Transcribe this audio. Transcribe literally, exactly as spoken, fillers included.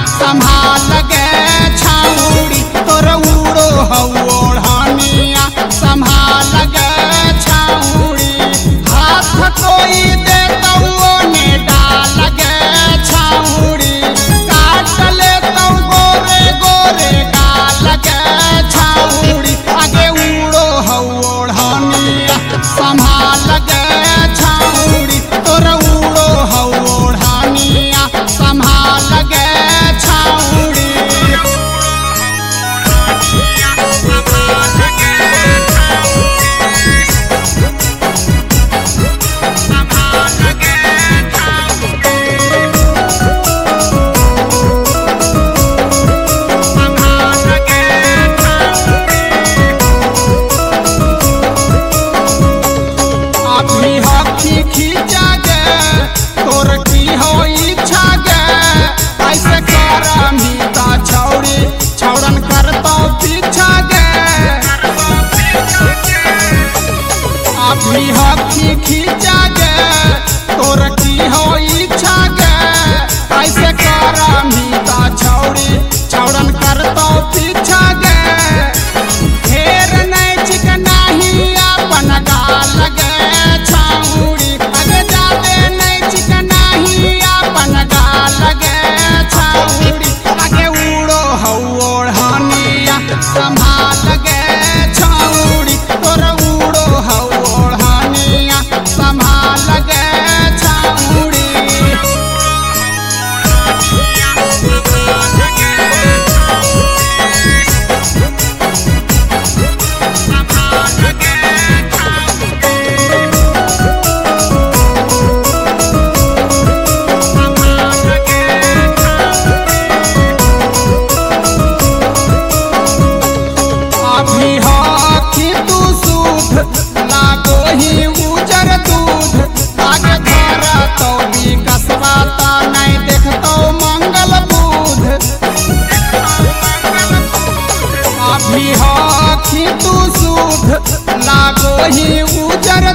संभाल गे छाउड़ी तोर उड़ो हौ ओढ़निया संभाल गे छाउड़ी हाथ कोई दे तौ ने डाल गे छाउड़ी काट ले तौ गोरे गोरे गाल गे छाउड़ी आगे उड़ो हौ ओढ़निया संभाल गे छाउड़ी तोर उड़ो हौ ओढ़निया संभाल गे छाउड़ी अभी हकी खींचा गे तोर की हो इच्छा गे ऐसे कर मीता छौड़ी छौड़न करतो पीछा गे अभी हकी खींचा गे तोर की हो इच्छा गे ऐसे कर मीता छौड़ी छौड़न करतो पीछा गे ढेर नहीं चिकनाही अपन गाल गे छाउड़ी आगे जाते नहीं चिकनाही अपन गाल गे छाउड़ी आगे उड़ो हौ ओढ़निया संभाल गे छाउड़ी तोर उड़ो हौ ओढ़निया संभाल गे छाउड़ी अभी हकी तू सूद लागो ही उजर दूध आगे धर तो भी कसबाता नहीं देखतो मंगल बुध अभी हकी तू सूद लागो ही उजर